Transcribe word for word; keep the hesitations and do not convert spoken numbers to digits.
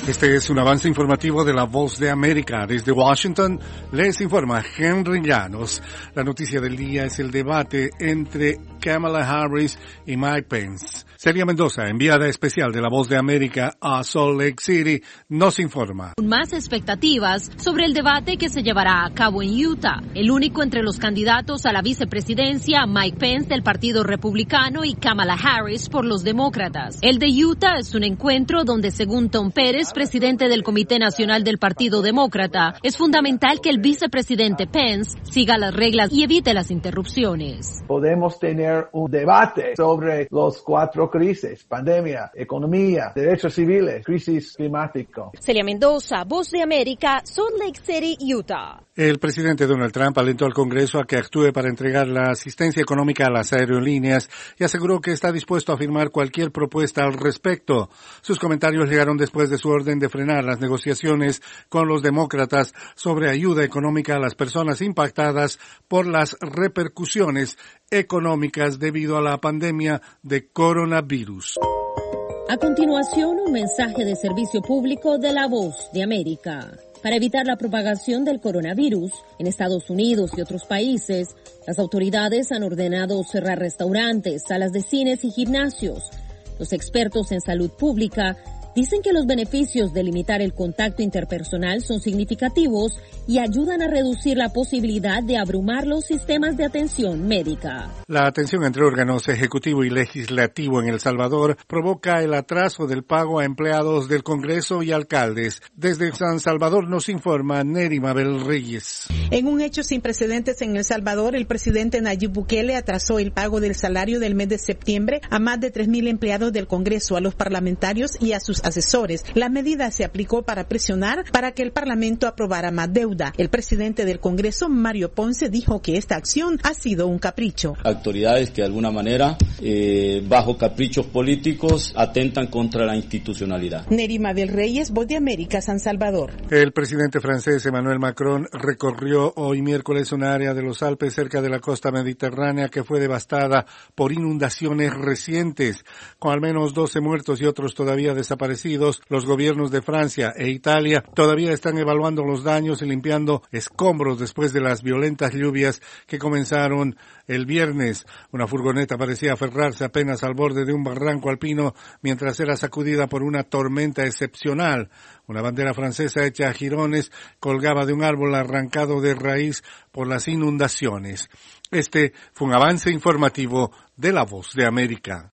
Este es un avance informativo de La Voz de América. Desde Washington les informa Henry Llanos. La noticia del día es el debate entre Kamala Harris y Mike Pence. Celia Mendoza, enviada especial de La Voz de América a Salt Lake City, nos informa. Más expectativas sobre el debate que se llevará a cabo en Utah. El único entre los candidatos a la vicepresidencia, Mike Pence del Partido Republicano y Kamala Harris por los Demócratas. El de Utah es un encuentro donde, según Tom Pérez, presidente del Comité Nacional del Partido Demócrata, es fundamental que el vicepresidente Pence siga las reglas y evite las interrupciones. Podemos tener un debate sobre los cuatro crisis: pandemia, economía, derechos civiles, crisis climática. Celia Mendoza, Voz de América, Salt Lake City, Utah. El presidente Donald Trump alentó al Congreso a que actúe para entregar la asistencia económica a las aerolíneas y aseguró que está dispuesto a firmar cualquier propuesta al respecto. Sus comentarios llegaron después de su orden de frenar las negociaciones con los demócratas sobre ayuda económica a las personas impactadas por las repercusiones económicas debido a la pandemia de coronavirus. A continuación, un mensaje de servicio público de La Voz de América. Para evitar la propagación del coronavirus en Estados Unidos y otros países, las autoridades han ordenado cerrar restaurantes, salas de cines y gimnasios. Los expertos en salud pública dicen que los beneficios de limitar el contacto interpersonal son significativos y ayudan a reducir la posibilidad de abrumar los sistemas de atención médica. La atención entre órganos ejecutivo y legislativo en El Salvador provoca el atraso del pago a empleados del Congreso y alcaldes. Desde San Salvador nos informa Neri Mabel Reyes. En un hecho sin precedentes en El Salvador, el presidente Nayib Bukele atrasó el pago del salario del mes de septiembre a más de tres mil empleados del Congreso, a los parlamentarios y a sus asesores. La medida se aplicó para presionar para que el Parlamento aprobara más deuda. El presidente del Congreso, Mario Ponce, dijo que esta acción ha sido un capricho. Autoridades que de alguna manera, eh, bajo caprichos políticos, atentan contra la institucionalidad. Neri Mabel Reyes, Voz de América, San Salvador. El presidente francés Emmanuel Macron recorrió hoy miércoles un área de los Alpes cerca de la costa mediterránea que fue devastada por inundaciones recientes, con al menos doce muertos y otros todavía desaparecidos. Los gobiernos de Francia e Italia todavía están evaluando los daños y limpiando escombros después de las violentas lluvias que comenzaron el viernes. Una furgoneta parecía aferrarse apenas al borde de un barranco alpino mientras era sacudida por una tormenta excepcional. Una bandera francesa hecha a jirones colgaba de un árbol arrancado de raíz por las inundaciones. Este fue un avance informativo de La Voz de América.